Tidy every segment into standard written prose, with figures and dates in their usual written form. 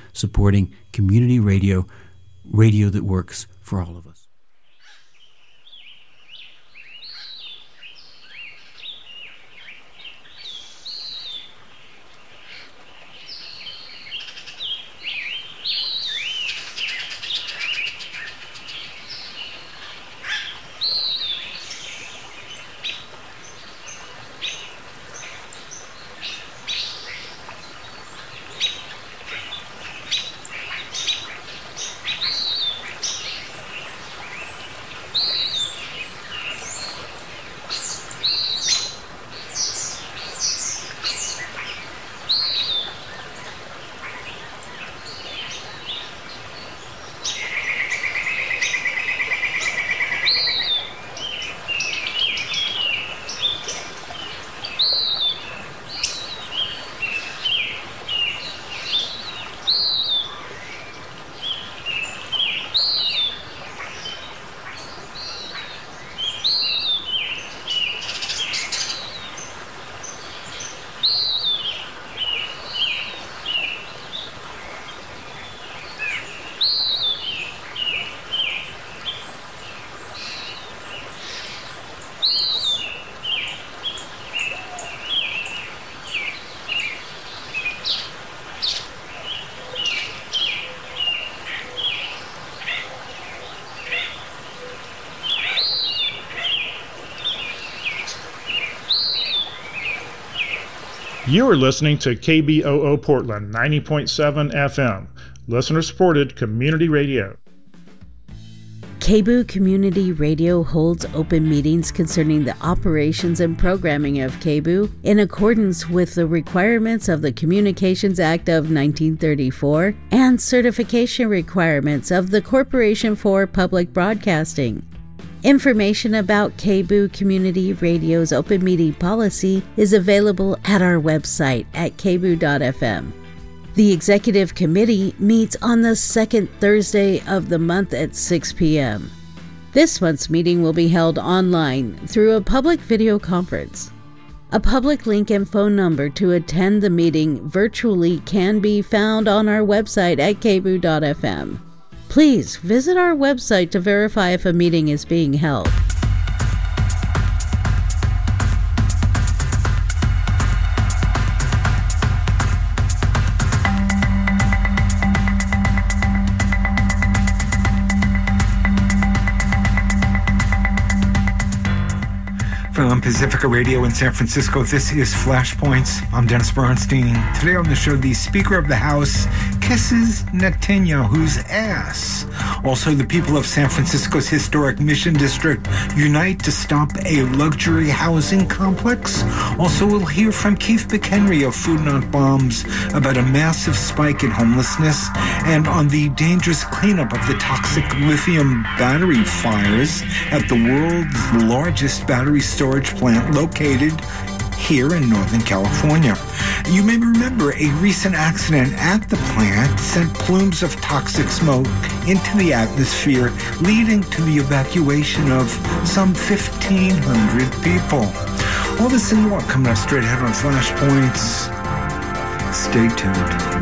supporting community radio that works for all of us. You are listening to KBOO Portland 90.7 FM, listener-supported community radio. KBOO Community Radio holds open meetings concerning the operations and programming of KBOO in accordance with the requirements of the Communications Act of 1934 and certification requirements of the Corporation for Public Broadcasting. Information about KBOO Community Radio's open meeting policy is available at our website at kboo.fm. The Executive Committee meets on the second Thursday of the month at 6 p.m. This month's meeting will be held online through a public video conference. A public link and phone number to attend the meeting virtually can be found on our website at kboo.fm. Please visit our website to verify if a meeting is being held. From Pacifica Radio in San Francisco, this is Flashpoints. I'm Dennis Bernstein. Today on the show, the Speaker of the House kisses Netanyahu's ass. Also, the people of San Francisco's historic Mission District unite to stop a luxury housing complex. Also, we'll hear from Keith McHenry of Food Not Bombs about a massive spike in homelessness and on the dangerous cleanup of the toxic lithium battery fires at the world's largest battery storage plant located here in Northern California. You may remember a recent accident at the plant sent plumes of toxic smoke into the atmosphere, leading to the evacuation of some 1,500 people. All this and more coming up straight ahead on Flashpoints. Stay tuned.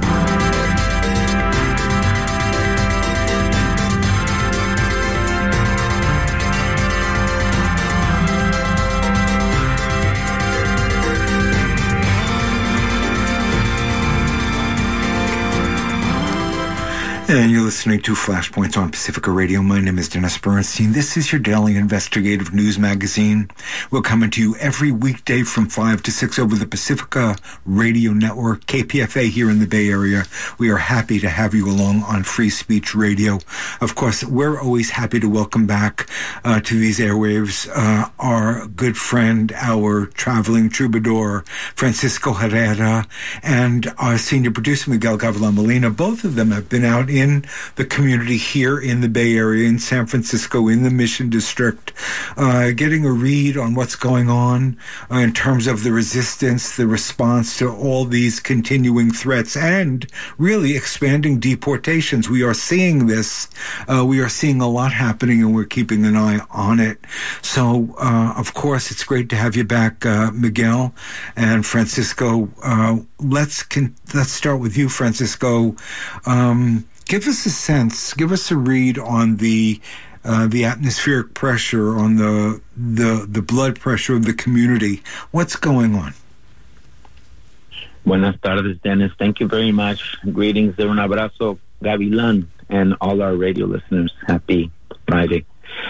And you're listening to Flashpoints on Pacifica Radio. My name is Dennis Bernstein. This is your daily investigative news magazine. We're coming to you every weekday from 5 to 6 over the Pacifica Radio Network, KPFA here in the Bay Area. We are happy to have you along on Free Speech Radio. Of course, we're always happy to welcome back to these airwaves our good friend, our traveling troubadour, Francisco Herrera, and our senior producer, Miguel Gavilan Molina. Both of them have been out in the community here in the Bay Area, in San Francisco, in the Mission District, getting a read on what's going on in terms of the resistance, the response to all these continuing threats, and really expanding deportations. We are seeing this. We are seeing a lot happening, and we're keeping an eye on it. So, of course, it's great to have you back, Miguel and Francisco. let's start with you, Francisco. Give us a sense, give us a read on the atmospheric pressure, on the blood pressure of the community. What's going on? Buenas tardes, Dennis. Thank you very much. Greetings de un abrazo, Gavilan, and all our radio listeners. Happy Friday.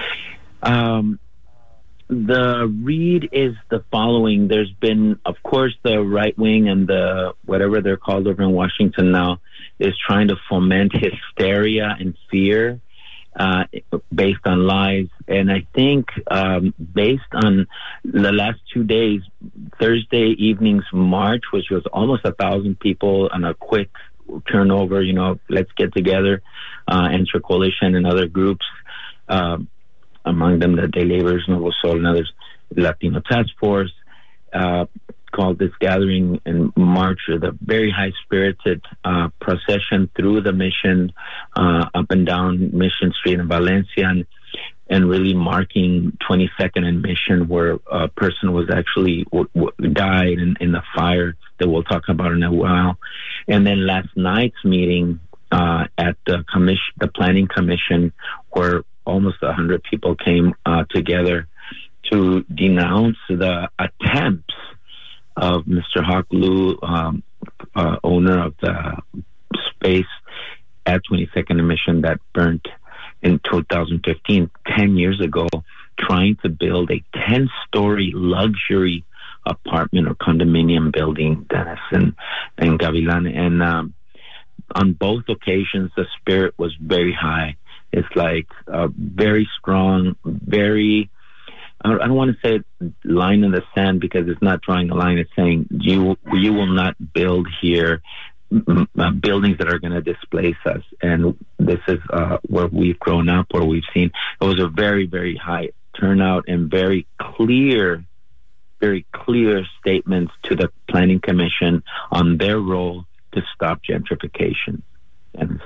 The read is the following. There's been, of course, the right wing and the whatever they're called over in Washington now is trying to foment hysteria and fear based on lies. And I think based on the last 2 days, Thursday evening's march, which was almost 1,000 people on a quick turnover, let's get together, Enter Coalition and other groups, among them the Day Laborers, Nuevo Sol, and others, Latino Task Force, called this gathering and march the very high-spirited procession through the Mission, up and down Mission Street in Valencia, and really marking 22nd and Mission, where a person was actually died in the fire that we'll talk about in a while. And then last night's meeting at the Planning Commission, where almost 100 people came together to denounce the attempts of Mr. Hawk Liu, owner of the space at 22nd and Mission that burnt in 2015, 10 years ago, trying to build a 10-story luxury apartment or condominium building, Dennis and Gavilan. And on both occasions, the spirit was very high. It's like very strong, very... I don't want to say line in the sand, because it's not drawing a line. It's saying you will not build here buildings that are going to displace us. And this is where we've grown up, where we've seen. It was a very, very high turnout and very clear statements to the Planning Commission on their role to stop gentrification. And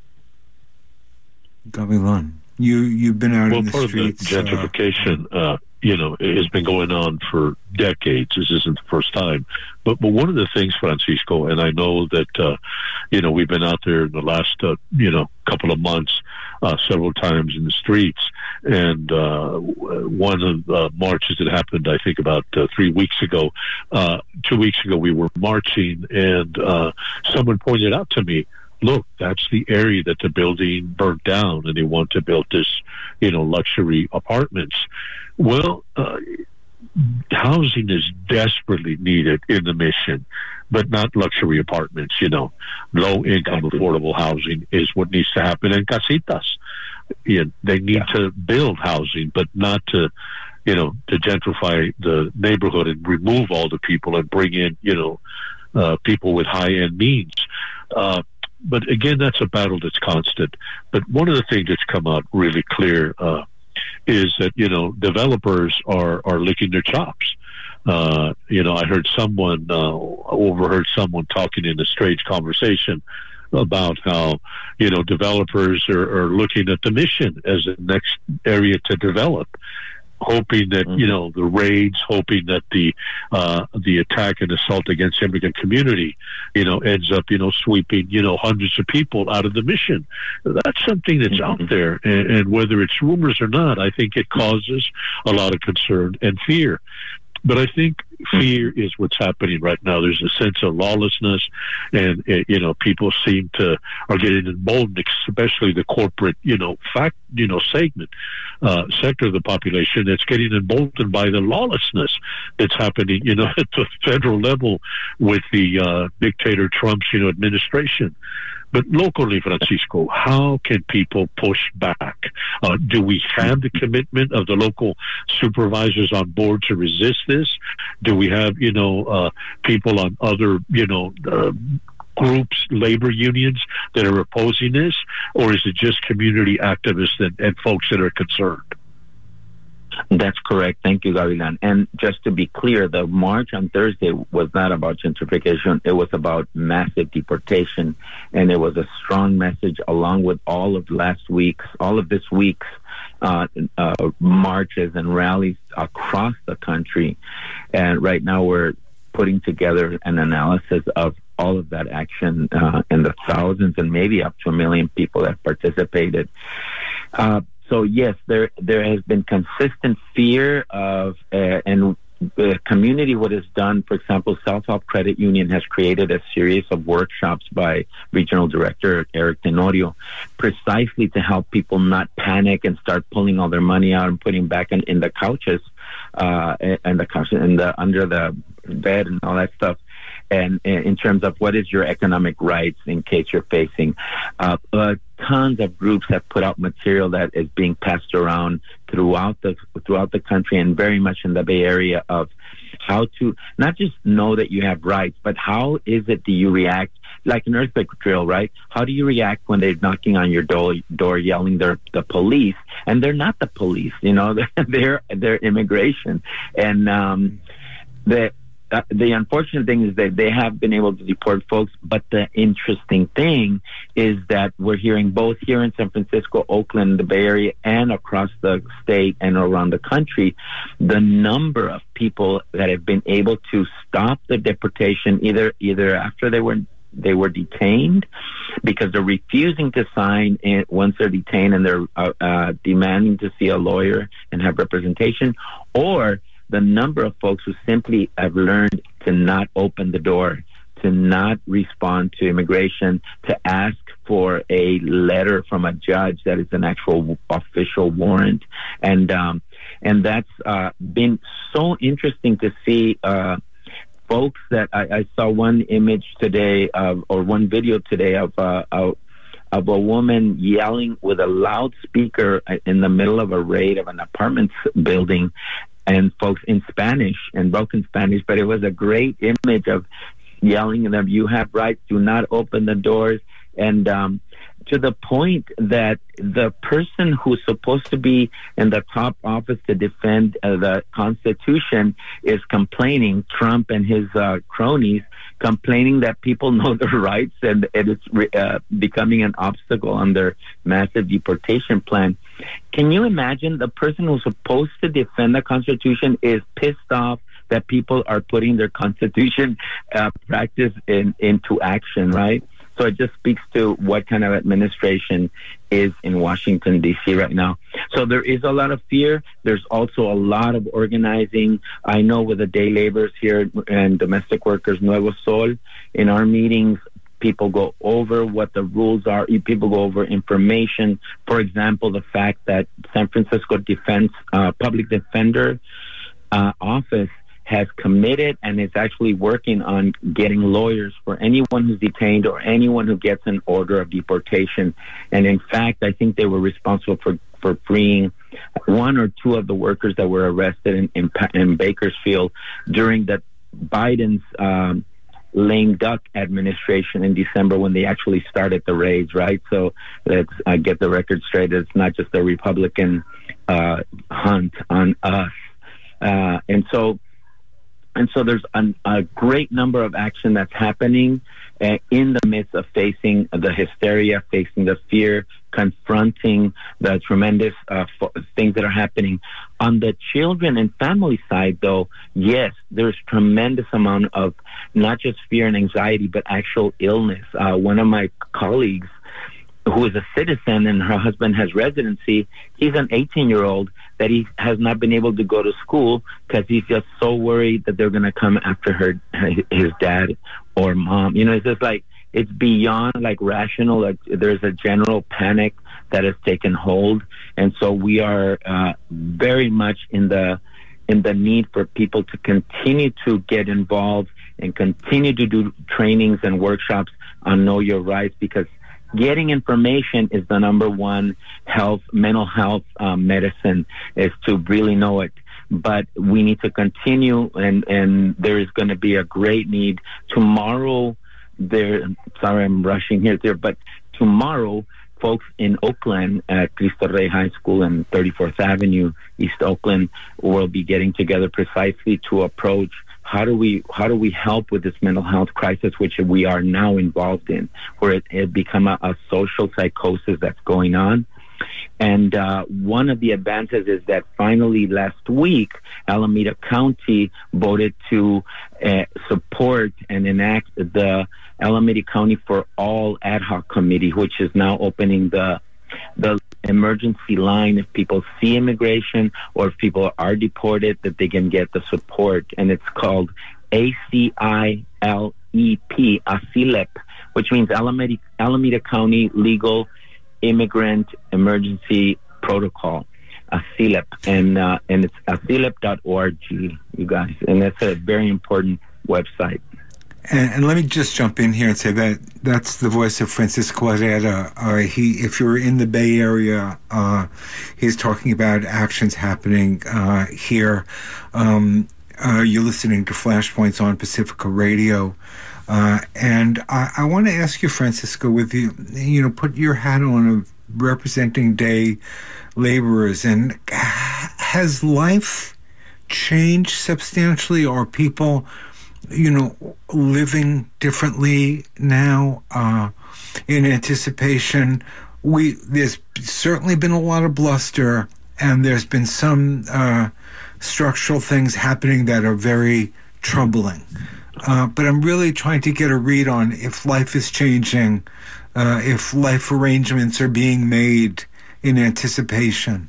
Gavilan, you've been out in the streets. Part of the gentrification, has been going on for decades. This isn't the first time. But one of the things, Francisco, and I know that, we've been out there in the last, couple of months, several times in the streets. And one of the marches that happened, I think, about 3 weeks ago, 2 weeks ago, we were marching, and someone pointed out to me, look, that's the area that the building burnt down, and they want to build this, luxury apartments. Well, housing is desperately needed in the Mission, but not luxury apartments, Low-income, affordable housing is what needs to happen. And casitas, they need to build housing, but not to, to gentrify the neighborhood and remove all the people and bring in, people with high-end means. But again, that's a battle that's constant. But one of the things that's come out really clear is that, developers are licking their chops. I overheard someone talking in a strange conversation about how, developers are looking at the Mission as the next area to develop, hoping that, the raids, hoping that the attack and assault against immigrant community, ends up, sweeping, hundreds of people out of the Mission. That's something that's out there. And whether it's rumors or not, I think it causes a lot of concern and fear. But I think fear is what's happening right now. There's a sense of lawlessness, and people are getting emboldened, especially the corporate, segment, sector of the population that's getting emboldened by the lawlessness that's happening, at the federal level with the dictator Trump's, administration. But locally, Francisco, how can people push back? Do we have the commitment of the local supervisors on board to resist this? Do we have, people on other, groups, labor unions that are opposing this? Or is it just community activists and folks that are concerned? That's correct. Thank you, Gavilan. And just to be clear, the march on Thursday was not about gentrification. It was about massive deportation. And it was a strong message, along with all of this week's marches and rallies across the country. And right now we're putting together an analysis of all of that action and the thousands and maybe up to 1 million people that participated. So yes, there has been consistent fear of, and the community, what is done, for example, Self-Help Credit Union has created a series of workshops by Regional Director Eric Tenorio, precisely to help people not panic and start pulling all their money out and putting back in the couches, under the bed and all that stuff. And in terms of what is your economic rights in case you're facing, tons of groups have put out material that is being passed around throughout the country and very much in the Bay Area of how to not just know that you have rights, but how is it that you react like an earthquake drill, right? How do you react when they're knocking on your door yelling they're the police, and they're not the police, they're immigration. And the unfortunate thing is that they have been able to deport folks, but the interesting thing is that we're hearing both here in San Francisco, Oakland, the Bay Area, and across the state and around the country, the number of people that have been able to stop the deportation either after they were detained because they're refusing to sign once they're detained and they're demanding to see a lawyer and have representation, or the number of folks who simply have learned to not open the door, to not respond to immigration, to ask for a letter from a judge that is an actual official warrant. And that's been so interesting to see folks that I saw one image today or one video today of a woman yelling with a loudspeaker in the middle of a raid of an apartment building, and folks in Spanish and broken Spanish, but it was a great image of yelling at them, you have rights, do not open the doors. And to the point that the person who's supposed to be in the top office to defend the Constitution is complaining, Trump and his cronies, complaining that people know their rights and it's becoming an obstacle on their massive deportation plan. Can you imagine the person who's supposed to defend the Constitution is pissed off that people are putting their Constitution practice into action, right? So it just speaks to what kind of administration is in Washington, D.C. right now. So there is a lot of fear. There's also a lot of organizing. I know with the day laborers here and domestic workers, Nuevo Sol, in our meetings, people go over what the rules are. People go over information. For example, the fact that San Francisco Public Defender Office has committed and is actually working on getting lawyers for anyone who's detained or anyone who gets an order of deportation. And in fact, I think they were responsible for freeing one or two of the workers that were arrested in Bakersfield during the Biden's lame duck administration in December when they actually started the raids, right? So let's get the record straight. It's not just a Republican hunt on us. And so there's a great number of action that's happening in the midst of facing the hysteria, facing the fear, confronting the tremendous things that are happening. On the children and family side, though, yes, there's tremendous amount of not just fear and anxiety, but actual illness. One of my colleagues, who is a citizen and her husband has residency, he's an 18-year-old that he has not been able to go to school because he's just so worried that they're going to come after his dad or mom. It's just like, it's beyond like rational. Like, there's a general panic that has taken hold. And so we are very much in the need for people to continue to get involved and continue to do trainings and workshops on Know Your Rights, because getting information is the number one mental health medicine, is to really know it. But we need to continue, and there is going to be a great need. Tomorrow, sorry, I'm rushing here, but tomorrow, folks in Oakland at Cristo Rey High School and 34th Avenue, East Oakland, will be getting together precisely to approach how do we help with this mental health crisis, which we are now involved in, where it become a social psychosis that's going on. And one of the advances is that finally last week, Alameda County voted to support and enact the Alameda County for All Ad Hoc Committee, which is now opening the emergency line if people see immigration or if people are deported, that they can get the support. And it's called ACILEP, ACILEP, which means Alameda County Legal Immigrant Emergency Protocol, ACILEP, and it's acilep.org, you guys, and that's a very important website. And let me just jump in here and say that's the voice of Francisco Herrera. If you're in the Bay Area, he's talking about actions happening here. You're listening to Flashpoints on Pacifica Radio. And I want to ask you, Francisco, with you put your hat on of representing day laborers, and has life changed substantially? Are people, living differently now in anticipation? There's certainly been a lot of bluster, and there's been some structural things happening that are very troubling. But I'm really trying to get a read on if life is changing, if life arrangements are being made in anticipation.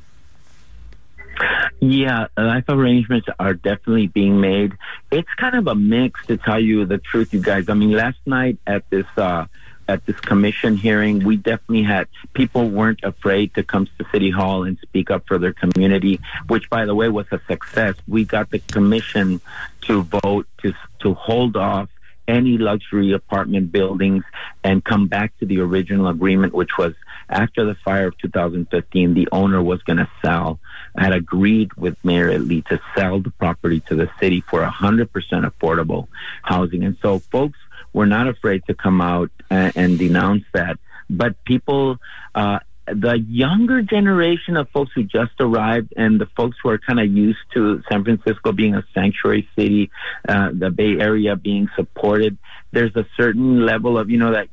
Yeah, life arrangements are definitely being made. It's kind of a mix, to tell you the truth, you guys. I mean, last night at this commission hearing, we definitely had people weren't afraid to come to City Hall and speak up for their community, which, by the way, was a success. We got the commission to vote to hold off any luxury apartment buildings and come back to the original agreement, which was after the fire of 2015, the owner was going to sell. I had agreed with Mayor Lee to sell the property to the city for 100% affordable housing. And so folks were not afraid to come out and denounce that. But people, the younger generation of folks who just arrived and the folks who are kind of used to San Francisco being a sanctuary city, the Bay Area being supported, there's a certain level of, that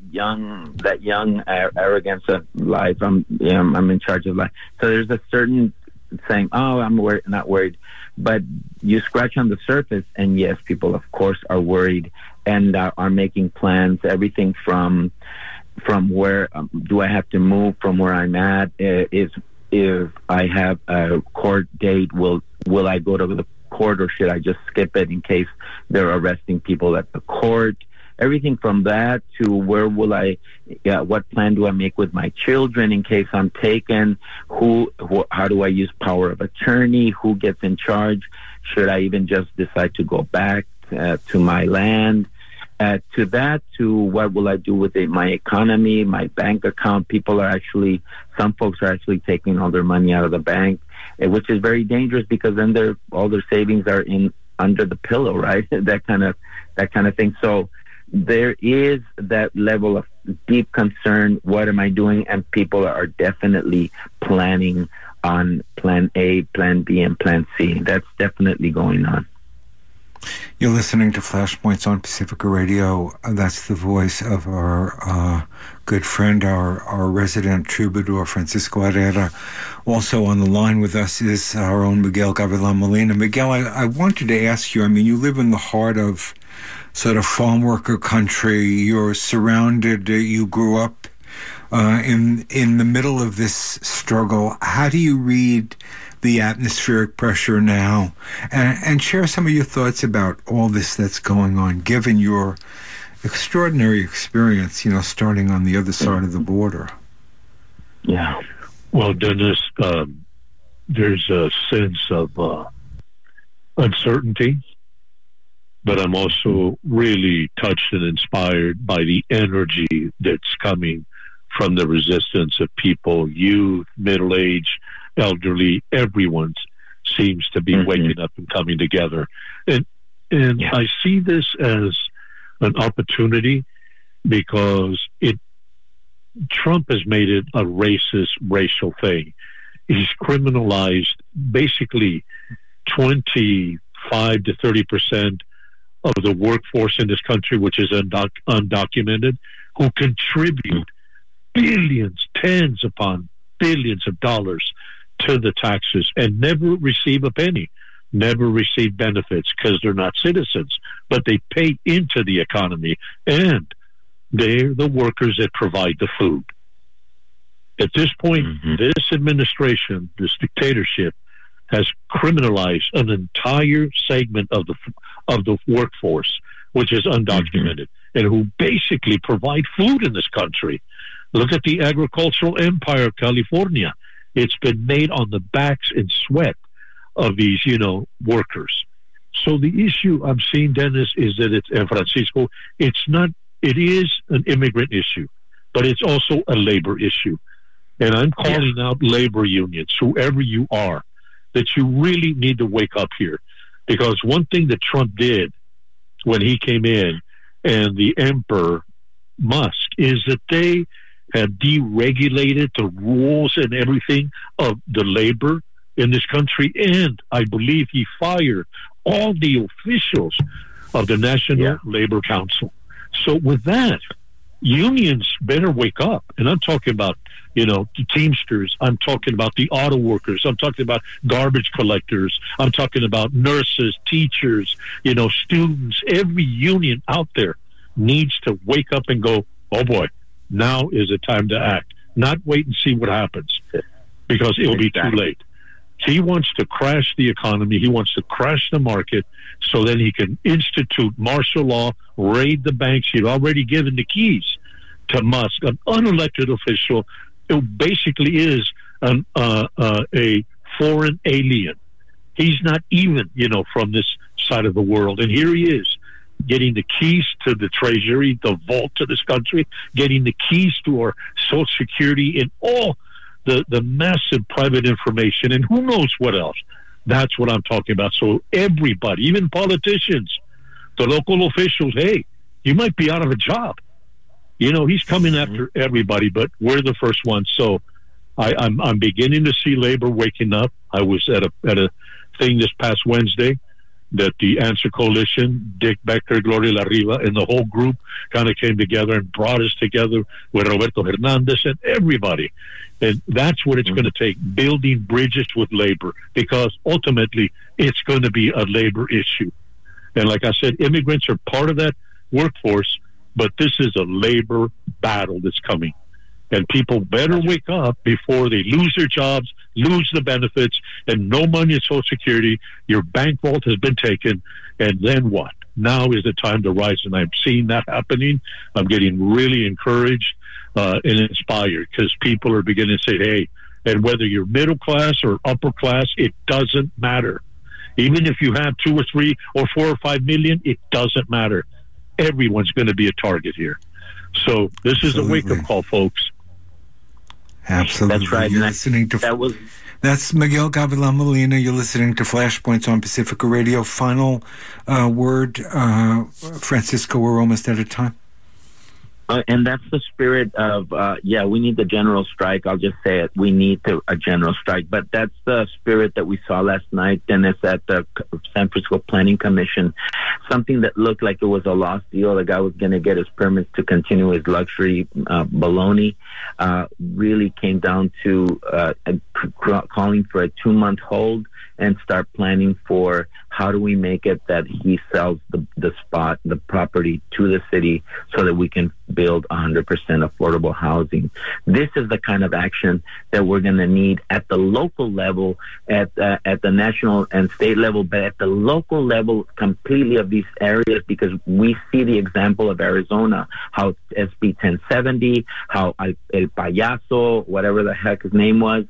young arrogance of life. I'm in charge of life. So there's a certain saying, oh, I'm not worried. But you scratch on the surface, and yes, people, of course, are worried and are making plans, everything from where do I have to move from where I'm at? If I have a court date, will I go to the court, or should I just skip it in case they're arresting people at the court? Everything from that to where will what plan do I make with my children in case I'm taken? How do I use power of attorney? Who gets in charge? Should I even just decide to go back to my land? To that, to what will I do with my economy, my bank account? Some folks are actually taking all their money out of the bank, which is very dangerous because then all their savings are under the pillow, right? that kind of thing. So there is that level of deep concern. What am I doing? And people are definitely planning on plan A, plan B, and plan C. That's definitely going on. You're listening to Flashpoints on Pacifica Radio. That's the voice of our good friend, our resident troubadour, Francisco Herrera. Also on the line with us is our own Miguel Gavilan Molina. Miguel, I wanted to ask you, you live in the heart of sort of farm worker country. You're surrounded, you grew up in the middle of this struggle. How do you read the atmospheric pressure now, and share some of your thoughts about all this that's going on, given your extraordinary experience, starting on the other side of the border? Yeah. Well, Dennis, there's a sense of uncertainty, but I'm also really touched and inspired by the energy that's coming from the resistance of people, youth, middle-aged, elderly. Everyone seems to be waking up and coming together. And yeah. I see this as an opportunity because Trump has made it a racial thing. He's criminalized basically 25 to 30% of the workforce in this country, which is undocumented, who contribute billions, tens upon billions of dollars to the taxes and never receive a penny, never receive benefits because they're not citizens, but they pay into the economy, and they're the workers that provide the food. At this point, this administration, this dictatorship, has criminalized an entire segment of the workforce, which is undocumented, and who basically provide food in this country. Look at the agricultural empire of California. It's been made on the backs and sweat of these, workers. So the issue I'm seeing, Dennis, is that it's, and Francisco, it is an immigrant issue, but it's also a labor issue. And I'm calling out labor unions, whoever you are, that you really need to wake up here. Because one thing that Trump did when he came in, and the Emperor Musk, is that they have deregulated the rules and everything of the labor in this country. And I believe he fired all the officials of the National Labor Council. So with that, unions better wake up. And I'm talking about, the Teamsters. I'm talking about the auto workers. I'm talking about garbage collectors. I'm talking about nurses, teachers, students. Every union out there needs to wake up and go, oh boy, now is the time to act. Not wait and see what happens, because it will be too late. He wants to crash the economy. He wants to crash the market so then he can institute martial law, raid the banks. He'd already given the keys to Musk, an unelected official who basically is a foreign alien. He's not even, from this side of the world. And here he is, getting the keys to the treasury, the vault to this country, getting the keys to our Social Security and all the massive private information, and who knows what else. That's what I'm talking about. So everybody, even politicians, the local officials, hey, you might be out of a job. He's coming after everybody, but we're the first ones. So I'm beginning to see labor waking up. I was at a thing this past Wednesday that the Answer Coalition, Dick Becker, Gloria La Riva, and the whole group kind of came together and brought us together with Roberto Hernandez and everybody. And that's what it's going to take, building bridges with labor, because ultimately it's going to be a labor issue. And like I said, immigrants are part of that workforce, but this is a labor battle that's coming. And people better wake up before they lose their jobs, lose the benefits, and no money in Social Security. Your bank vault has been taken, and then what? Now is the time to rise, and I'm seeing that happening. I'm getting really encouraged and inspired, because people are beginning to say, hey, and whether you're middle class or upper class, it doesn't matter. Even if you have 2 or 3 or 4 or 5 million, it doesn't matter. Everyone's going to be a target here. So this is a wake-up call, folks. Absolutely. That's right. You're listening to that's Miguel Gavilan Molina. You're listening to Flashpoints on Pacifica Radio. Final word, Francisco. We're almost out of time. And that's the spirit of, we need the general strike. I'll just say it. We need a general strike. But that's the spirit that we saw last night, Dennis, at the San Francisco Planning Commission. Something that looked like it was a lost deal. The guy was going to get his permits to continue his luxury baloney. Really came down to calling for a 2-month hold and start planning for how do we make it that he sells the property to the city so that we can build 100% affordable housing. This is the kind of action that we're going to need at the local level, at the national and state level, but at the local level completely of these areas, because we see the example of Arizona, how SB 1070, how El Payaso, whatever the heck his name was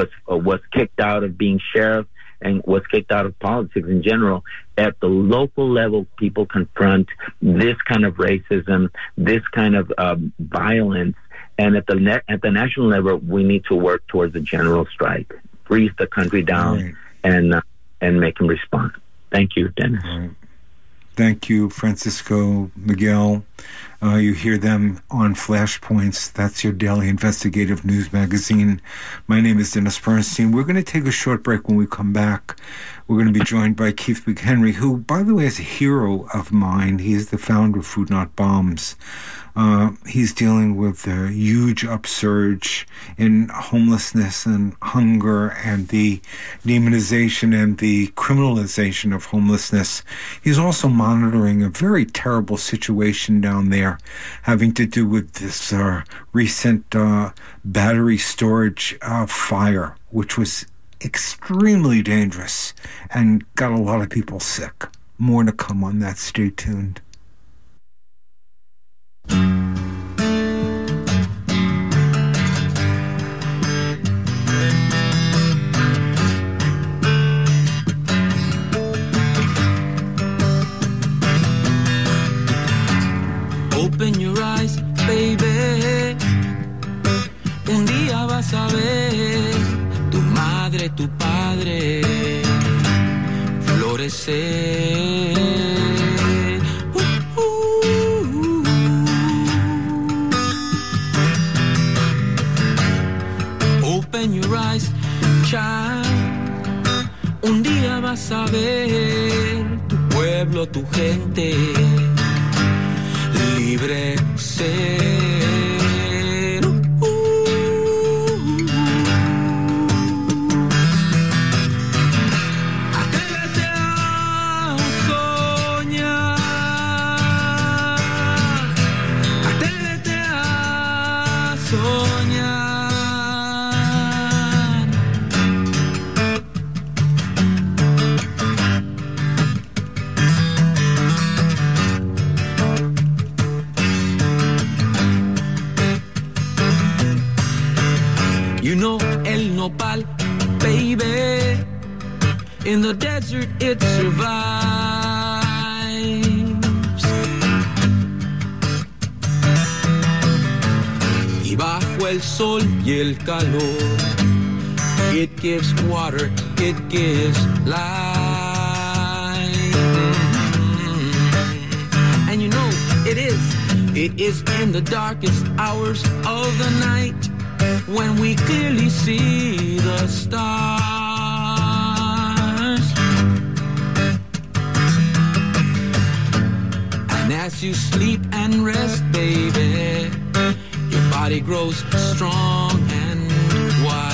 kicked out of being sheriff and was kicked out of politics in general. At the local level, people confront this kind of racism, this kind of violence, and at the national level, we need to work towards a general strike, freeze the country down, and make them respond. Thank you, Dennis. Right. Thank you, Francisco, Miguel. You hear them on Flashpoints. That's your daily investigative news magazine. My name is Dennis Bernstein. We're going to take a short break. When we come back, We're going to be joined by Keith McHenry, who, by the way, is a hero of mine. He is the founder of Food Not Bombs. He's dealing with a huge upsurge in homelessness and hunger and the demonization and the criminalization of homelessness. He's also monitoring a very terrible situation down there having to do with this recent battery storage fire, which was extremely dangerous and got a lot of people sick. More to come on that. Stay tuned. Open your eyes, baby. Un día vas a ver tu madre, tu padre florecer. Open your eyes, child. Un día vas a ver tu pueblo, tu gente libre ser. Atrévete a soñar. Atrévete a soñar. You know el nopal, baby, in the desert it survives. Y bajo el sol y el calor, it gives water, it gives life. And you know it is in the darkest hours of the night when we clearly see the stars. And as you sleep and rest, baby, your body grows strong and wide.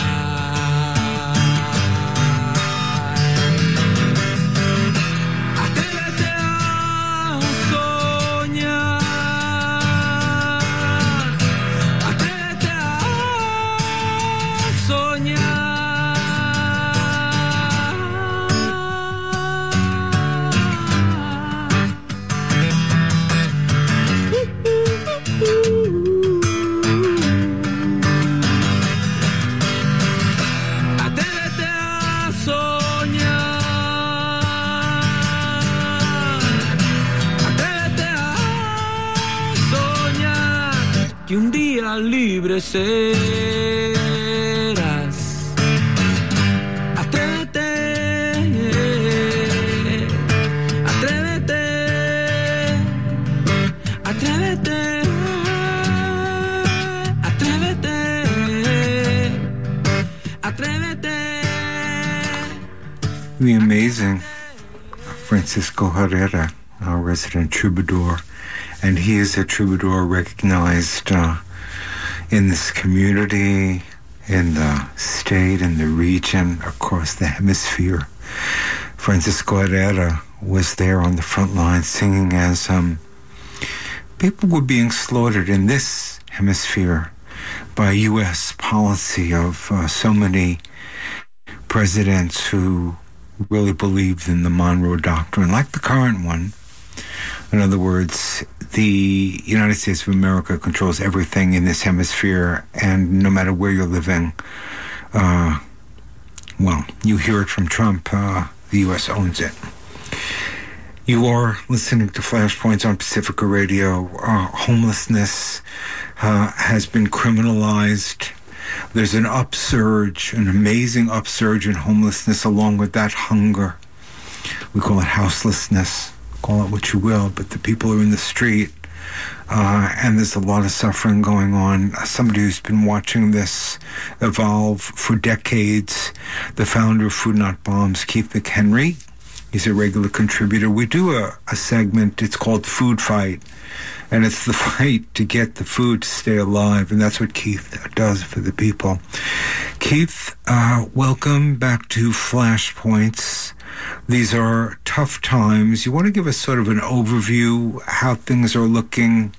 Atrévete a soñar. Atrévete a soñar. Atrévete a soñar. Atrévete a soñar que un día libre serás. Atrévete, atrévete, atrévete, atrévete, atrévete. The amazing Francisco Herrera, our resident troubadour, and he is a troubadour recognized in this community, in the state, in the region, across the hemisphere. Francisco Herrera was there on the front line singing as people were being slaughtered in this hemisphere by U.S. policy of so many presidents who really believed in the Monroe Doctrine, like the current one. In other words, the United States of America controls everything in this hemisphere, and no matter where you're living, well, you hear it from Trump, the U.S. owns it. You are listening to Flashpoints on Pacifica Radio. Homelessness has been criminalized. There's an upsurge, an amazing upsurge in homelessness, along with that hunger. We call it houselessness. Call it what you will, but the people are in the street and there's a lot of suffering going on. Somebody who's been watching this evolve for decades, the founder of Food Not Bombs, Keith McHenry. He's a regular contributor. We do a segment, it's called Food Fight, and it's the fight to get the food to stay alive, and that's what Keith does for the people. Keith, welcome back to Flashpoints. These are tough times. You want to give us sort of an overview how things are looking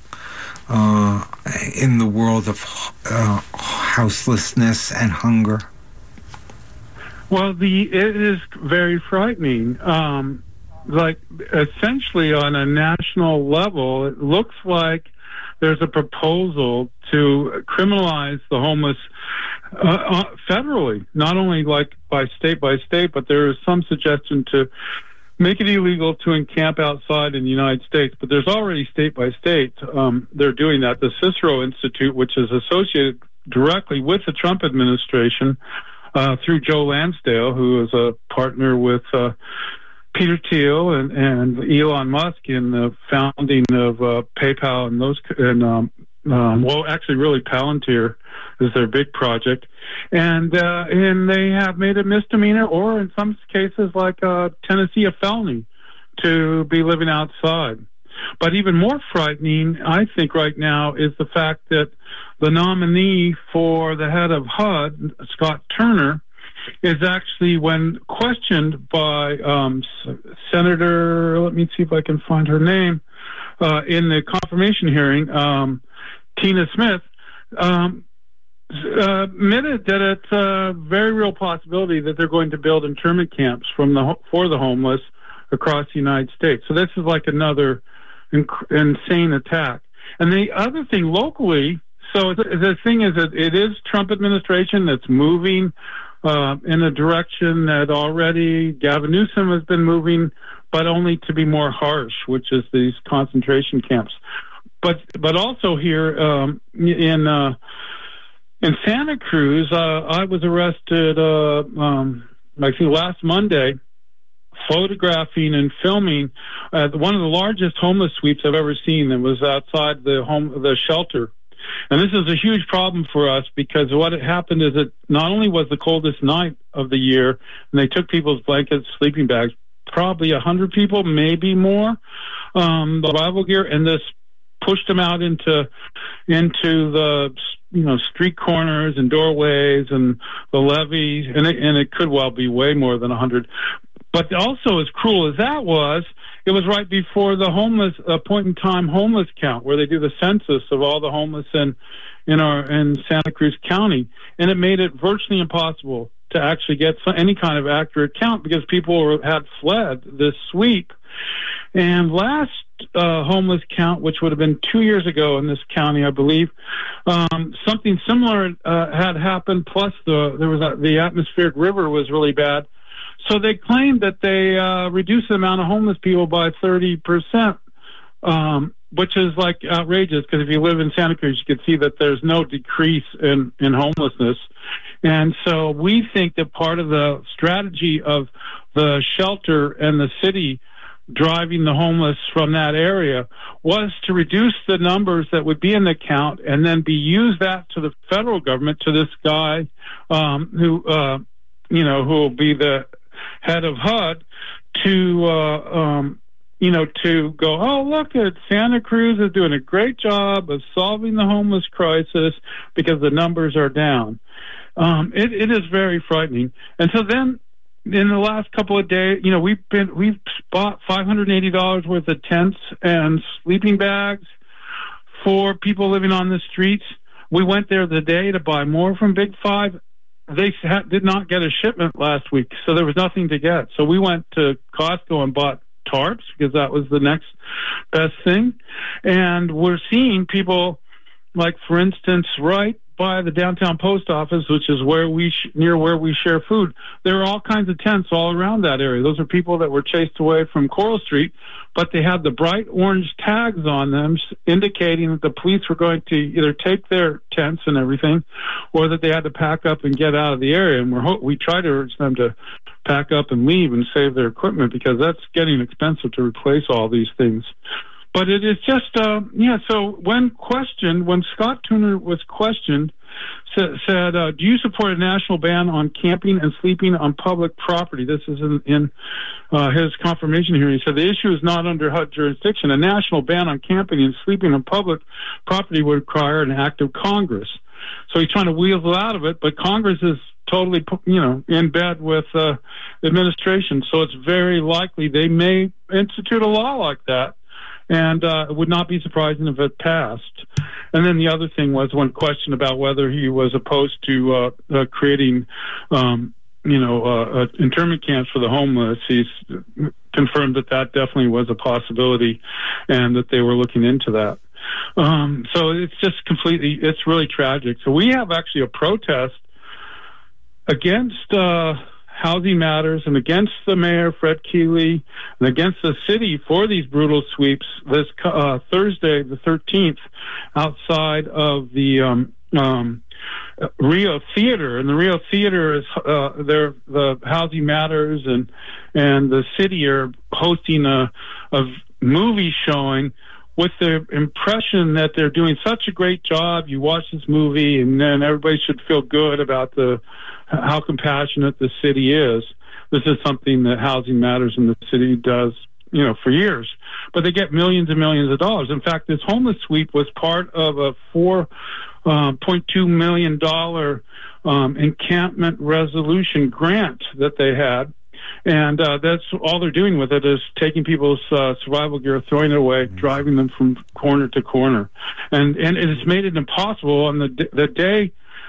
in the world of houselessness and hunger? Well, it is very frightening. Like, essentially on a national level, it looks like there's a proposal to criminalize the homeless federally, not only like by state, but there is some suggestion to make it illegal to encamp outside in the United States. But there's already state by state, they're doing that. The Cicero Institute, which is associated directly with the Trump administration, through Joe Lansdale, who is a partner with Peter Thiel and Elon Musk in the founding of PayPal and those, well, actually, really Palantir is their big project, and they have made a misdemeanor, or in some cases, like Tennessee, a felony, to be living outside. But even more frightening, I think, right now is the fact that the nominee for the head of HUD, Scott Turner, is actually, when questioned by Senator, let me see if I can find her name, in the confirmation hearing, Tina Smith, admitted that it's a very real possibility that they're going to build internment camps for the homeless across the United States. So this is like another insane attack. And the other thing locally, so the thing is that it is Trump administration that's moving in a direction that already Gavin Newsom has been moving, but only to be more harsh, which is these concentration camps. But also here in Santa Cruz, I was arrested, I think last Monday, photographing and filming one of the largest homeless sweeps I've ever seen. That was outside the shelter. And this is a huge problem for us, because what had happened is that not only was the coldest night of the year, and they took people's blankets, sleeping bags, probably 100 people, maybe more, the survival gear, and this pushed them out into the street corners and doorways and the levees, and it could well be way more than 100. But also, as cruel as that was, it was right before the point-in-time homeless count, where they do the census of all the homeless in Santa Cruz County, and it made it virtually impossible to actually get any kind of accurate count, because people had fled this sweep. And last homeless count, which would have been 2 years ago in this county, I believe, something similar had happened. Plus, the atmospheric river was really bad. So they claimed that they reduced the amount of homeless people by 30%, which is like outrageous, because if you live in Santa Cruz, you can see that there's no decrease in homelessness. And so we think that part of the strategy of the shelter and the city driving the homeless from that area was to reduce the numbers that would be in the count, and then use that to the federal government, to this guy who will be the head of HUD, to go, oh, look at Santa Cruz is doing a great job of solving the homeless crisis because the numbers are down. It is very frightening. And so then, in the last couple of days, we've bought $580 worth of tents and sleeping bags for people living on the streets. We went there today to buy more from Big Five. They did not get a shipment last week, so there was nothing to get. So we went to Costco and bought tarps, because that was the next best thing. And we're seeing people, like, for instance, right by the downtown post office, which is near where we share food, there are all kinds of tents all around that area. Those are people that were chased away from Coral Street, but they had the bright orange tags on them indicating that the police were going to either take their tents and everything, or that they had to pack up and get out of the area. And we try to urge them to pack up and leave and save their equipment, because that's getting expensive to replace all these things. But it is just, so when Scott Tuner was questioned, said, do you support a national ban on camping and sleeping on public property? This is in his confirmation hearing. He said, the issue is not under HUD jurisdiction. A national ban on camping and sleeping on public property would require an act of Congress. So he's trying to weasel out of it, but Congress is totally, in bed with administration. So it's very likely they may institute a law like that. And it would not be surprising if it passed. And then the other thing was one question about whether he was opposed to creating, internment camps for the homeless. He's confirmed that definitely was a possibility and that they were looking into that. So it's just it's really tragic. So we have actually a protest against Housing Matters and against the mayor, Fred Keeley, and against the city for these brutal sweeps this Thursday, the 13th, outside of the Rio Theater. And the Rio Theater is the Housing Matters and the city are hosting a movie showing with the impression that they're doing such a great job. You watch this movie and then everybody should feel good about how compassionate the city is. This is something that Housing Matters in the city does, for years. But they get millions and millions of dollars. In fact, this homeless sweep was part of a $4.2 million encampment resolution grant that they had. And that's all they're doing with it is taking people's survival gear, throwing it away, driving them from corner to corner. And it has made it impossible on the day,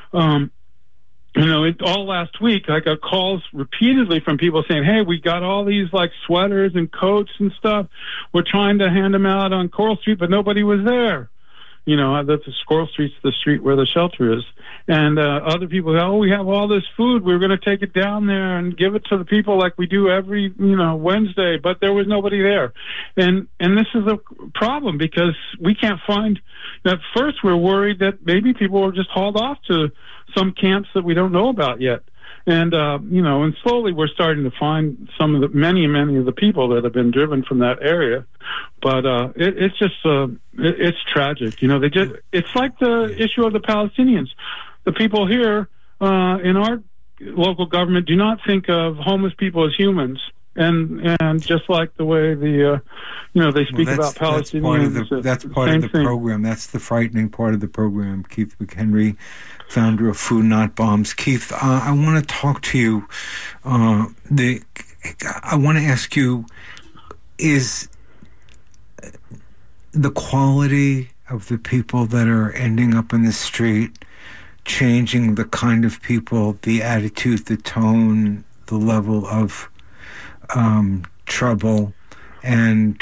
all last week, I got calls repeatedly from people saying, hey, we got all these like sweaters and coats and stuff. We're trying to hand them out on Coral Street, but nobody was there. That the Coral Street's the street where the shelter is. And other people go, we have all this food. We're going to take it down there and give it to the people like we do every, Wednesday. But there was nobody there. And this is a problem because we can't find. At first, we're worried that maybe people were just hauled off to some camps that we don't know about yet. And, and slowly we're starting to find many of the people that have been driven from that area. But it's just, it's tragic. It's like the issue of the Palestinians. The people here in our local government do not think of homeless people as humans. And just like the way they speak about Palestinians. That's part of the program. That's the frightening part of the program. Keith McHenry, founder of Food Not Bombs. Keith, I want to talk to you. I want to ask you, is the quality of the people that are ending up in the street changing the kind of people, the attitude, the tone, the level of trouble, and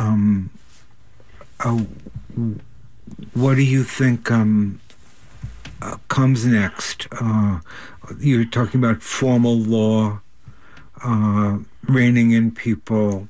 what do you think comes next? You're talking about formal law, reining in people,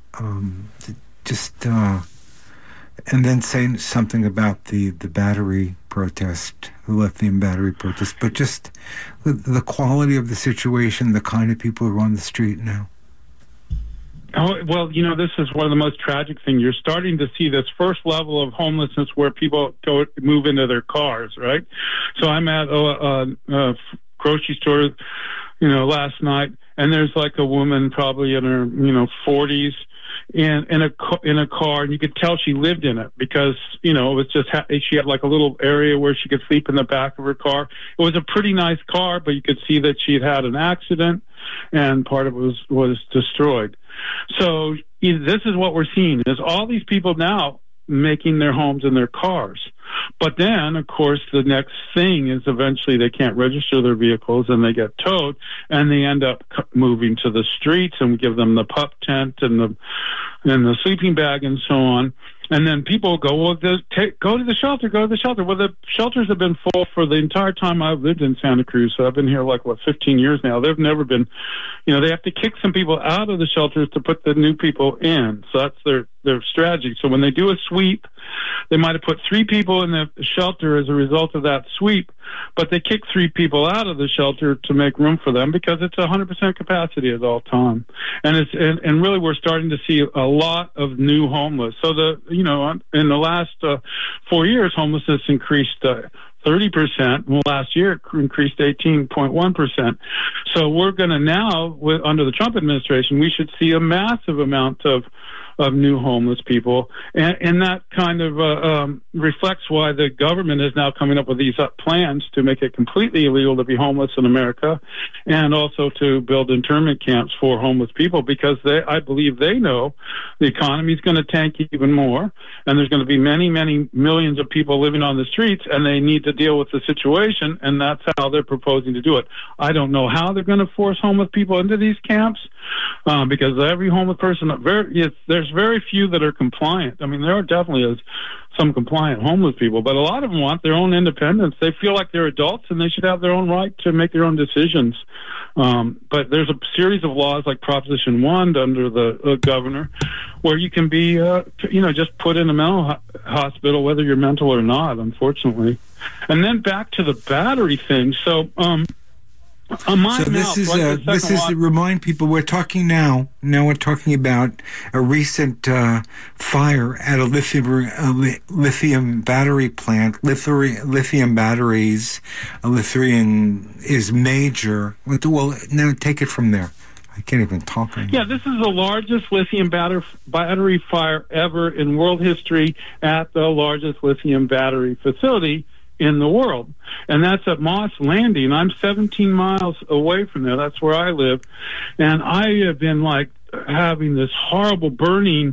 and then saying something about the battery protest, the lithium battery protest, but just the quality of the situation, the kind of people who are on the street now. Oh, well, this is one of the most tragic things. You're starting to see this first level of homelessness where people move into their cars, right? So I'm at a grocery store, last night, and there's like a woman probably in her, 40s in a car, and you could tell she lived in it because, it was just, she had like a little area where she could sleep in the back of her car. It was a pretty nice car, but you could see that she had an accident and part of it was destroyed. So this is what we're seeing is all these people now making their homes in their cars. But then, of course, the next thing is eventually they can't register their vehicles and they get towed and they end up moving to the streets, and we give them the pup tent and the sleeping bag and so on. And then people go, well, go to the shelter, go to the shelter. Well, the shelters have been full for the entire time I've lived in Santa Cruz. So I've been here 15 years now. They've never been, they have to kick some people out of the shelters to put the new people in. So that's their strategy. So when they do a sweep, they might have put 3 people in the shelter as a result of that sweep. but they kick 3 people out of the shelter to make room for them because it's 100% capacity at all time. And really we're starting to see a lot of new homeless. So in the last 4 years, homelessness increased 30%. Well, last year it increased 18.1%. So we're going to now, under the Trump administration, we should see a massive amount of new homeless people. And that kind of reflects why the government is now coming up with these plans to make it completely illegal to be homeless in America, and also to build internment camps for homeless people, because I believe they know the economy is going to tank even more, and there's going to be many, many millions of people living on the streets, and they need to deal with the situation, and that's how they're proposing to do it. I don't know how they're going to force homeless people into these camps, because every homeless person, there's very few that are compliant. I mean, there are definitely some compliant homeless people, but a lot of them want their own independence. They feel like they're adults and they should have their own right to make their own decisions. But there's a series of laws like Proposition 1 under the governor where you can be, just put in a mental hospital, whether you're mental or not, unfortunately. And then back to the battery thing. So, this is to remind people we're talking now we're talking about a recent fire at a lithium battery plant. Lithium batteries, lithium is major. Well, now take it from there. I can't even talk anymore. Yeah, this is the largest lithium battery fire ever in world history at the largest lithium battery facility in the world, and that's at Moss Landing. I'm 17 miles away from there. That's where I live, and I have been having this horrible burning.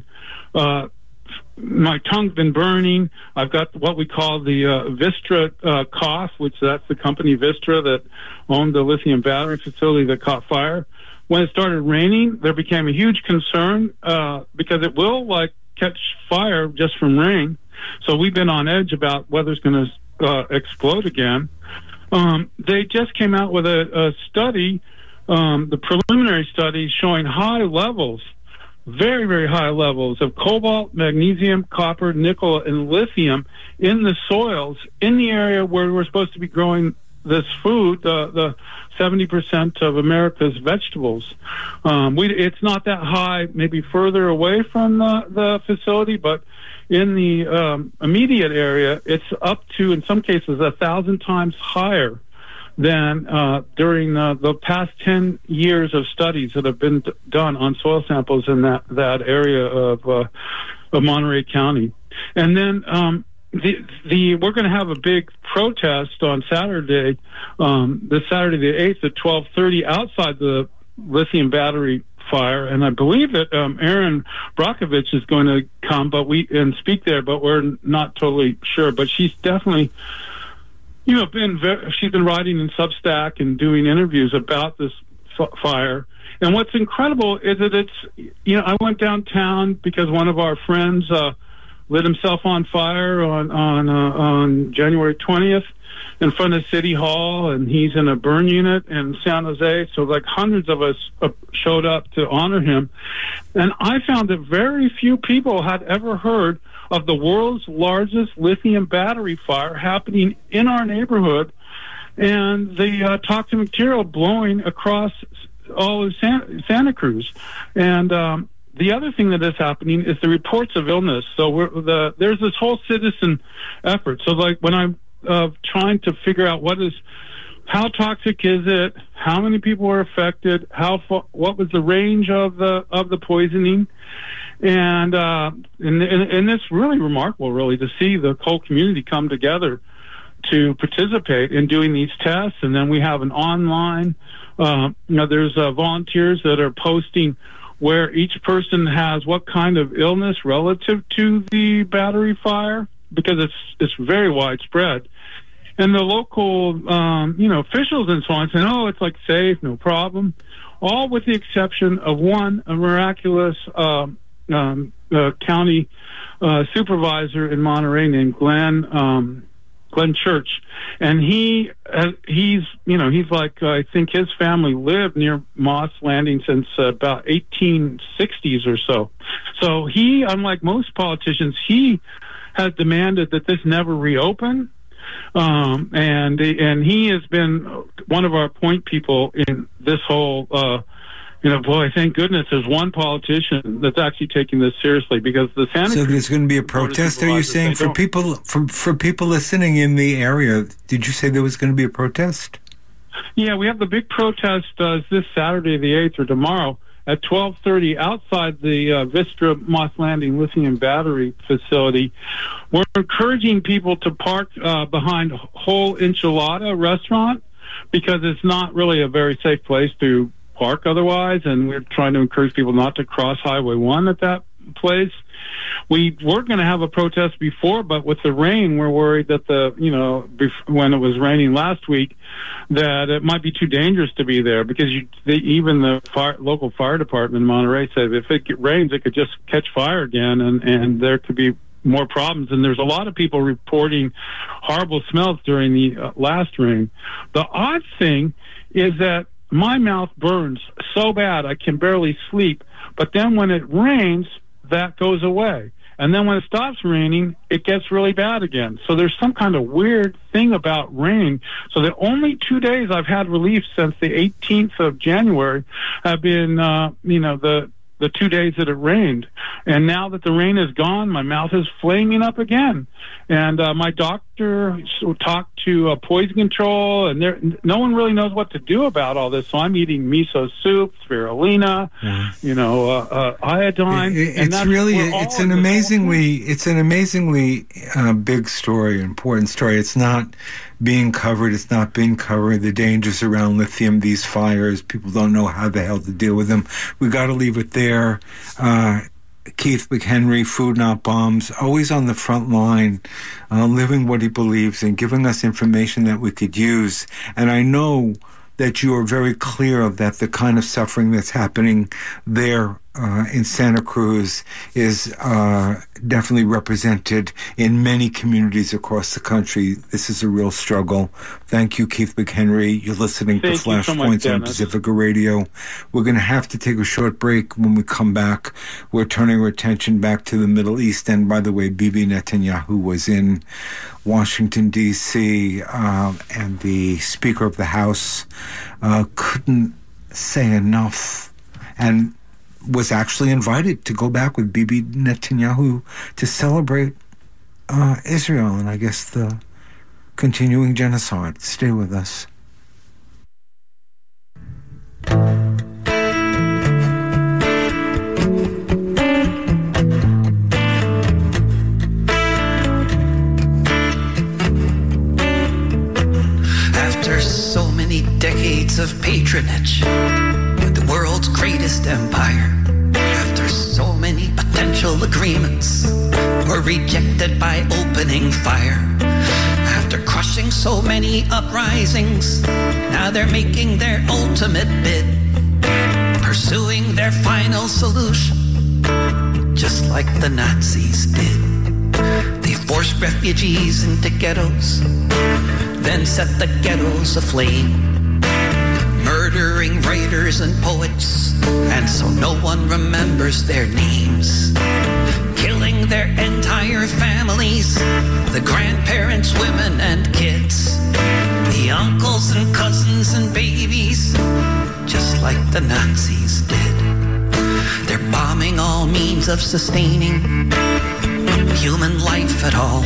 My tongue's been burning. I've got what we call the Vistra cough, which that's the company Vistra that owned the lithium battery facility that caught fire. When it started raining, there became a huge concern because it will catch fire just from rain. So we've been on edge about whether it's going to explode again. They just came out with a study, the preliminary study, showing high levels, very, very high levels of cobalt, magnesium, copper, nickel, and lithium in the soils in the area where we're supposed to be growing this food, the 70% of America's vegetables. It's not that high, maybe further away from the facility, but in the immediate area, it's up to, in some cases, 1,000 times higher than during the past 10 years of studies that have been done on soil samples in that area of Monterey County. And then we're going to have a big protest on Saturday, this Saturday the 8th at 12:30 outside the lithium battery fire, and I believe that Erin Brockovich is going to come, and speak there, but we're not totally sure. But she's definitely, she's been writing in Substack and doing interviews about this fire. And what's incredible is that I went downtown because one of our friends lit himself on fire on January 20th in front of City Hall, and he's in a burn unit in San Jose. So hundreds of us showed up to honor him. And I found that very few people had ever heard of the world's largest lithium battery fire happening in our neighborhood, and the toxic material blowing across all of Santa Cruz. And the other thing that is happening is the reports of illness. So there's this whole citizen effort. So when I'm trying to figure out how toxic is it, how many people are affected, what was the range of the poisoning, and it's really remarkable, really, to see the whole community come together to participate in doing these tests. And then we have an online, there's volunteers that are posting where each person has what kind of illness relative to the battery fire, because it's very widespread. And the local, officials and so on saying, it's safe, no problem, all with the exception of a miraculous county supervisor in Monterey named Glenn Church. And he's I think his family lived near Moss Landing since about 1860s or so. So he, unlike most politicians, he has demanded that this never reopen. and he has been one of our point people in this whole. Boy, thank goodness there's one politician that's actually taking this seriously, because the Santa So there's going to be a protest, are you saying, for people listening in the area? Did you say there was going to be a protest? Yeah, we have the big protest this Saturday, the 8th, or tomorrow, at 12:30 outside the Vistra Moss Landing lithium battery facility. We're encouraging people to park behind Whole Enchilada restaurant, because it's not really a very safe place to park otherwise, and we're trying to encourage people not to cross Highway 1 at that place. We were going to have a protest before, but with the rain, we're worried that when it was raining last week, that it might be too dangerous to be there, because even the local fire department in Monterey said if it rains, it could just catch fire again, and there could be more problems. And there's a lot of people reporting horrible smells during the last rain. The odd thing is that my mouth burns so bad I can barely sleep, but then when it rains, that goes away. And then when it stops raining, it gets really bad again. So there's some kind of weird thing about rain. So the only 2 days I've had relief since the 18th of January have been, the 2 days that it rained. And now that the rain is gone, my mouth is flaming up again. And my doctor talked to poison control, and no one really knows what to do about all this. So I'm eating miso soup, spirulina, iodine. It's an amazingly big story, important story. It's not being covered. It's not being covered. The dangers around lithium, these fires, people don't know how the hell to deal with them. We got to leave it there. Keith McHenry, Food Not Bombs, always on the front line, living what he believes and giving us information that we could use. And I know that you are very clear that the kind of suffering that's happening there in Santa Cruz is definitely represented in many communities across the country. This is a real struggle. Thank you, Keith McHenry. You're listening to Flashpoints on Pacifica Radio. We're going to have to take a short break. When we come back, we're turning our attention back to the Middle East. And by the way, Bibi Netanyahu was in Washington, D.C., and the Speaker of the House couldn't say enough, and was actually invited to go back with Bibi Netanyahu to celebrate Israel and I guess the continuing genocide. Stay with us. After so many decades of patronage, the world's greatest empire, after so many potential agreements were rejected by opening fire, after crushing so many uprisings, now they're making their ultimate bid, pursuing their final solution, just like the Nazis did. They forced refugees into ghettos, then set the ghettos aflame, murdering writers and poets, and so no one remembers their names, killing their entire families, the grandparents, women and kids, the uncles and cousins and babies, just like the Nazis did. They're bombing all means of sustaining human life at all.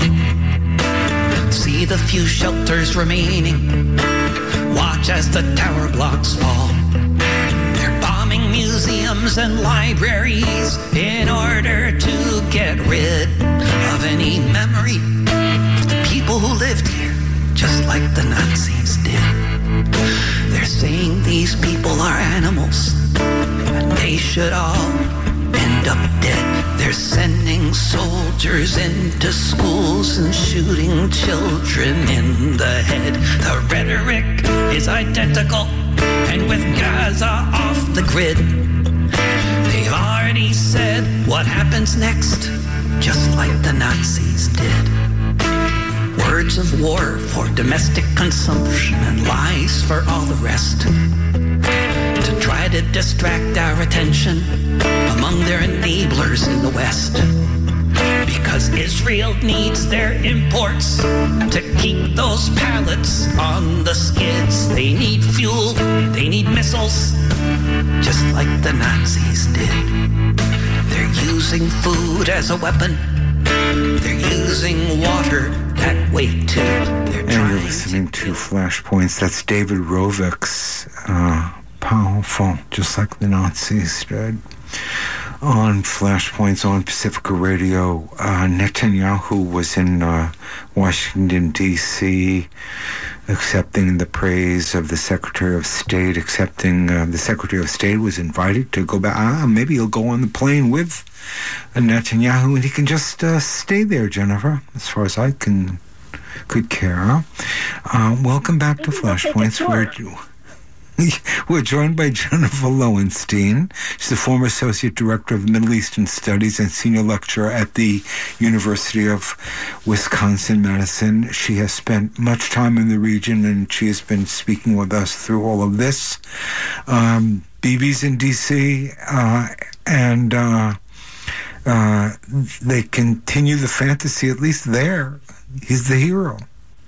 See the few shelters remaining, watch as the tower blocks fall. They're bombing museums and libraries in order to get rid of any memory of the people who lived here, just like the Nazis did. They're saying these people are animals, and they should all end up dead. They're sending soldiers into schools and shooting children in the head. The rhetoric is identical, and with Gaza off the grid, they've already said what happens next, just like the Nazis did. Words of war for domestic consumption and lies for all the rest, to try to distract our attention among their enablers in the West. because Israel needs their imports to keep those pallets on the skids. They need fuel, they need missiles, just like the Nazis did. They're using food as a weapon. They're using water that way too. And you're listening to Flashpoints. That's David Rovics. Powerful, just like the Nazis did. On Flashpoints on Pacifica Radio, Netanyahu was in Washington, D.C., accepting the praise of the Secretary of State, the Secretary of State was invited to go back. Maybe he'll go on the plane with Netanyahu, and he can just stay there, Jennifer, as far as I could care. Welcome back to Flashpoints. We're joined by Jennifer Lowenstein. She's the former Associate Director of Middle Eastern Studies and Senior Lecturer at the University of Wisconsin-Madison. She has spent much time in the region, and she has been speaking with us through all of this. Bibi's in D.C., and they continue the fantasy, at least there. He's the hero.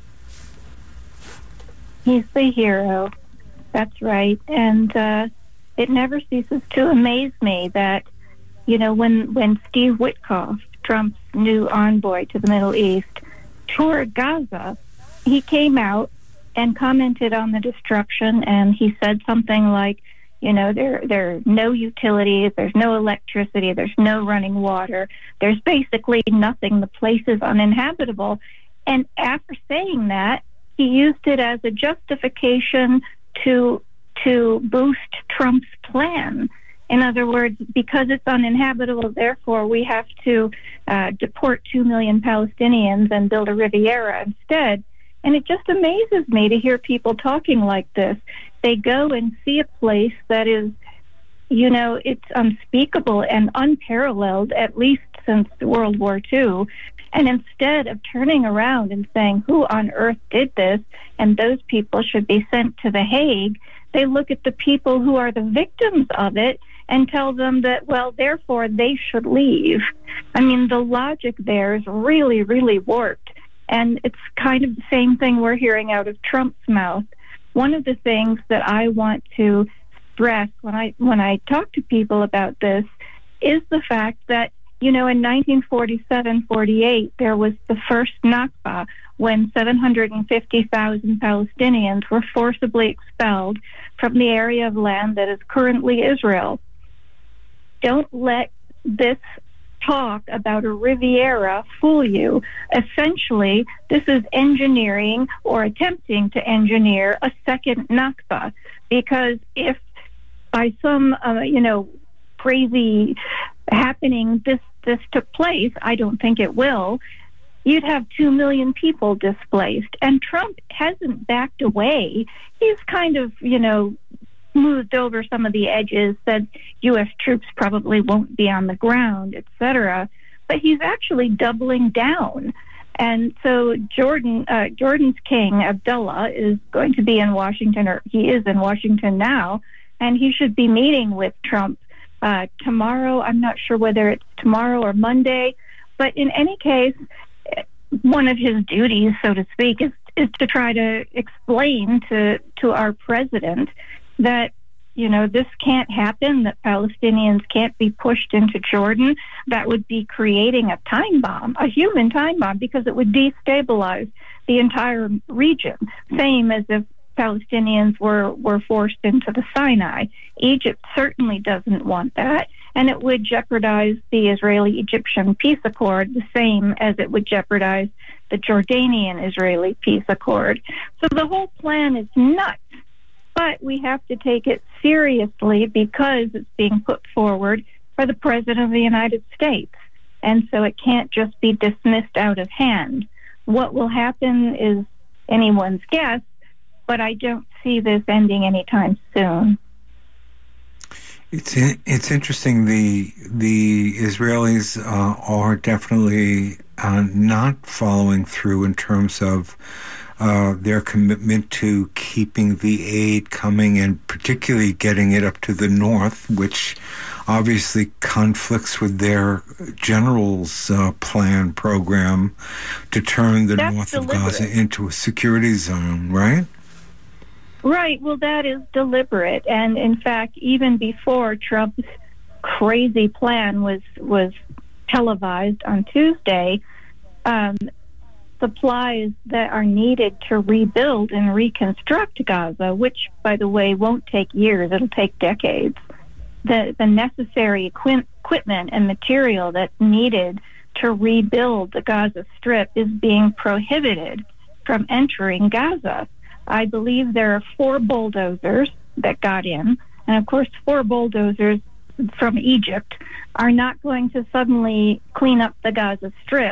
He's the hero. That's right. And it never ceases to amaze me that, when Steve Witkoff, Trump's new envoy to the Middle East, toured Gaza, he came out and commented on the destruction, and he said something like, there are no utilities, there's no electricity, there's no running water, there's basically nothing, the place is uninhabitable. And after saying that, he used it as a justification to boost Trump's plan. In other words, because it's uninhabitable, therefore we have to deport 2 million Palestinians and build a Riviera instead. And it just amazes me to hear people talking like this. They go and see a place that is, it's unspeakable and unparalleled, at least since World War II. And instead of turning around and saying, who on earth did this, and those people should be sent to The Hague, they look at the people who are the victims of it and tell them that, well, therefore they should leave. I mean, the logic there is really, really warped. And it's kind of the same thing we're hearing out of Trump's mouth. One of the things that I want to stress when I talk to people about this is the fact that, in 1947-48, there was the first Nakba, when 750,000 Palestinians were forcibly expelled from the area of land that is currently Israel. Don't let this talk about a Riviera fool you. Essentially, this is engineering or attempting to engineer a second Nakba, because if by some, crazy happening this took place, I don't think it will, you'd have 2 million people displaced. And Trump hasn't backed away. He's kind of, smoothed over some of the edges, said U.S. troops probably won't be on the ground, etc. But he's actually doubling down. And so Jordan's king, Abdullah, is going to be in Washington, or he is in Washington now, and he should be meeting with Trump tomorrow. I'm not sure whether it's tomorrow or Monday, but in any case, one of his duties, so to speak, is to try to explain to our president that, this can't happen, that Palestinians can't be pushed into Jordan. That would be creating a time bomb, a human time bomb, because it would destabilize the entire region. Same as if Palestinians were forced into the Sinai. Egypt certainly doesn't want that, and it would jeopardize the Israeli-Egyptian peace accord the same as it would jeopardize the Jordanian-Israeli peace accord. So the whole plan is nuts, but we have to take it seriously because it's being put forward for the President of the United States, and so it can't just be dismissed out of hand. What will happen is anyone's guess, but I don't see this ending anytime soon. It's interesting. The Israelis are definitely not following through in terms of their commitment to keeping the aid coming, and particularly getting it up to the north, which obviously conflicts with their general's plan program to turn the north of Gaza into a security zone, right? Right. Well, that is deliberate. And in fact, even before Trump's crazy plan was televised on Tuesday, supplies that are needed to rebuild and reconstruct Gaza, which, by the way, won't take years, it'll take decades. The necessary equipment and material that's needed to rebuild the Gaza Strip is being prohibited from entering Gaza. I believe there are 4 bulldozers that got in, and of course 4 bulldozers from Egypt are not going to suddenly clean up the Gaza Strip.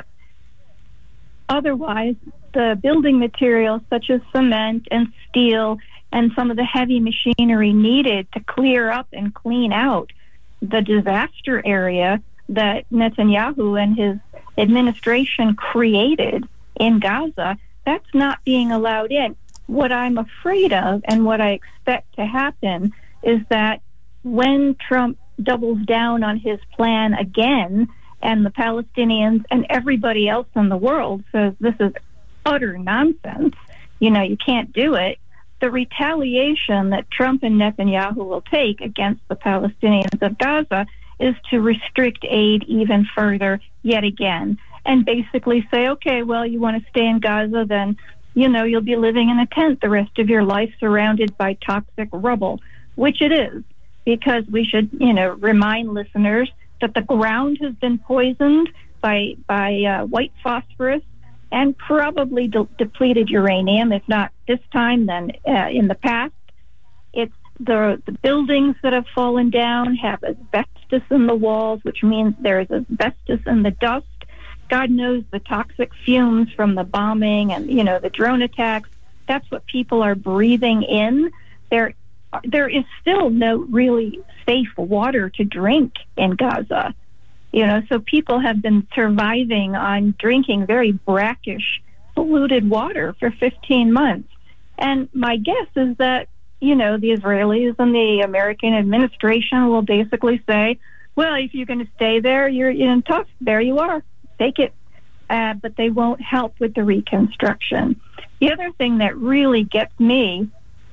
Otherwise, the building materials such as cement and steel and some of the heavy machinery needed to clear up and clean out the disaster area that Netanyahu and his administration created in Gaza, that's not being allowed in. What I'm afraid of and what I expect to happen is that when Trump doubles down on his plan again and the Palestinians and everybody else in the world says this is utter nonsense, you can't do it, the retaliation that Trump and Netanyahu will take against the Palestinians of Gaza is to restrict aid even further yet again and basically say, okay, well, you want to stay in Gaza, then you'll be living in a tent the rest of your life surrounded by toxic rubble, which it is, because we should, remind listeners that the ground has been poisoned by white phosphorus and probably depleted uranium, if not this time, then in the past. It's the buildings that have fallen down have asbestos in the walls, which means there's asbestos in the dust. God knows the toxic fumes from the bombing and, the drone attacks. That's what people are breathing in. There is still no really safe water to drink in Gaza. So people have been surviving on drinking very brackish, polluted water for 15 months. And my guess is that, the Israelis and the American administration will basically say, well, if you're going to stay there, you're tough. There you are. Take it. But they won't help with the reconstruction. The other thing that really gets me,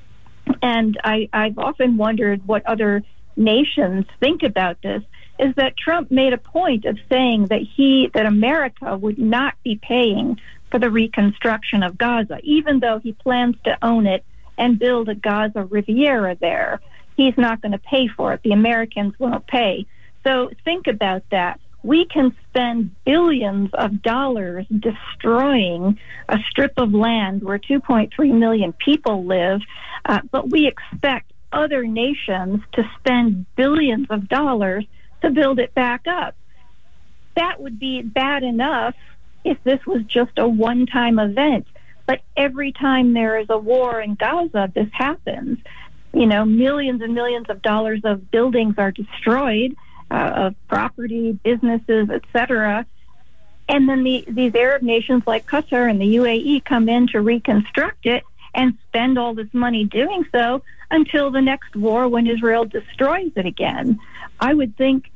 and I've often wondered what other nations think about this, is that Trump made a point of saying that America would not be paying for the reconstruction of Gaza, even though he plans to own it and build a Gaza Riviera there. He's not going to pay for it. The Americans won't pay. So think about that. We can spend billions of dollars destroying a strip of land where 2.3 million people live, but we expect other nations to spend billions of dollars to build it back up. That would be bad enough if this was just a one-time event. But every time there is a war in Gaza, this happens. Millions and millions of dollars of buildings are destroyed, of property, businesses, etc. And then these Arab nations like Qatar and the UAE come in to reconstruct it and spend all this money doing so until the next war when Israel destroys it again. I would think,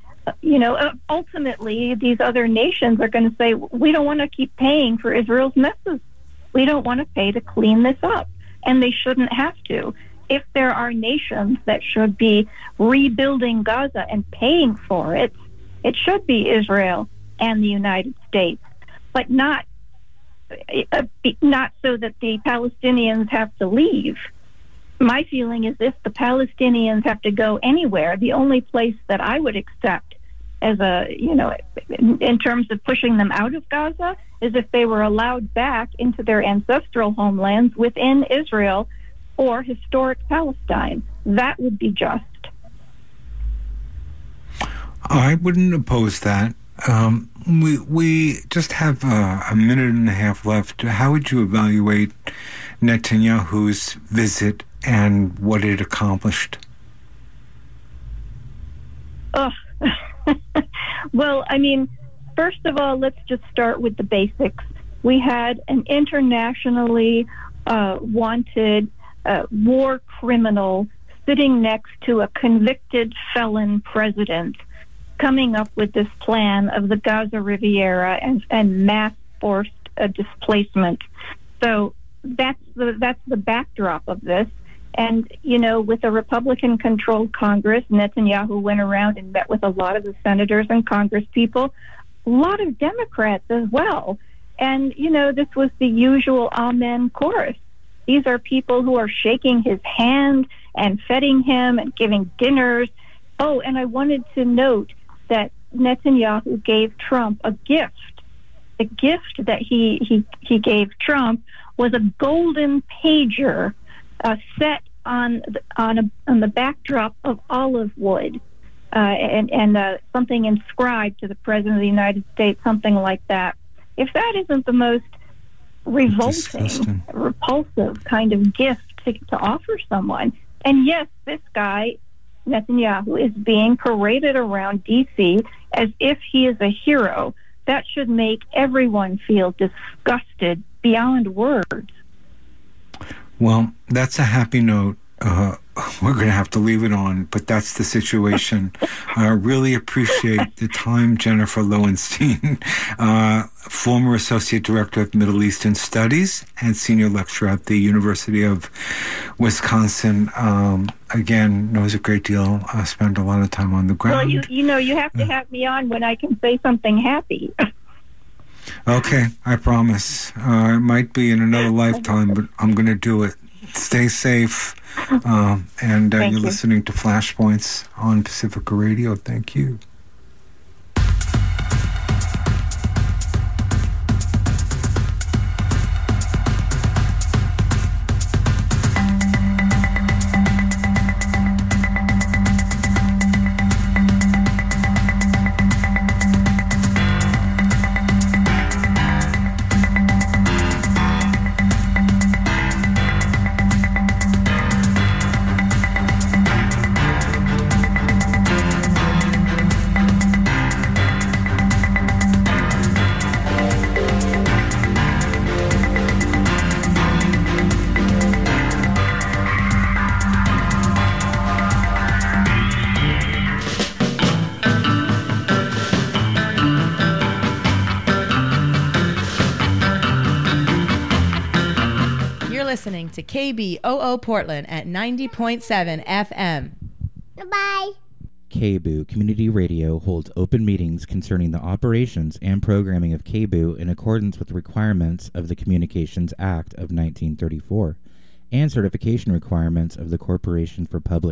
ultimately these other nations are going to say, we don't want to keep paying for Israel's messes. We don't want to pay to clean this up. And they shouldn't have to. If there are nations that should be rebuilding Gaza and paying for it, it should be Israel and the United States, but not so that the Palestinians have to leave. My feeling is if the Palestinians have to go anywhere, the only place that I would accept as in terms of pushing them out of Gaza is if they were allowed back into their ancestral homelands within Israel or historic Palestine. That would be just. I wouldn't oppose that. We just have a minute and a half left. How would you evaluate Netanyahu's visit and what it accomplished? Well, first of all, let's just start with the basics. We had an internationally wanted war criminal sitting next to a convicted felon president coming up with this plan of the Gaza Riviera and mass forced displacement. So that's the backdrop of this. And, you know, with a Republican-controlled Congress, Netanyahu went around and met with a lot of the senators and Congress people, a lot of Democrats as well. And, you know, this was the usual amen chorus. These are people who are shaking his hand and feting him and giving dinners. Oh, and I wanted to note that Netanyahu gave Trump a gift. The gift that he gave Trump was a golden pager set on the backdrop of olive wood, and something inscribed to the President of the United States, something like that. If that isn't the most revolting, repulsive kind of gift to offer someone. And yes, this guy, Netanyahu, is being paraded around D.C. as if he is a hero. That should make everyone feel disgusted beyond words. Well, that's a happy note. We're going to have to leave it on, but that's the situation. I really appreciate the time, Jennifer Lowenstein, former Associate Director of Middle Eastern Studies and Senior Lecturer at the University of Wisconsin. Again, knows a great deal. I spend a lot of time on the ground. Well, you have to have me on when I can say something happy. Okay, I promise. It might be in another lifetime, but I'm going to do it. Stay safe. And you're listening to Flashpoints on Pacifica Radio. Thank you. Listening to KBOO Portland at 90.7 FM. Goodbye. KBOO Community Radio holds open meetings concerning the operations and programming of KBOO in accordance with the requirements of the Communications Act of 1934 and certification requirements of the Corporation for Public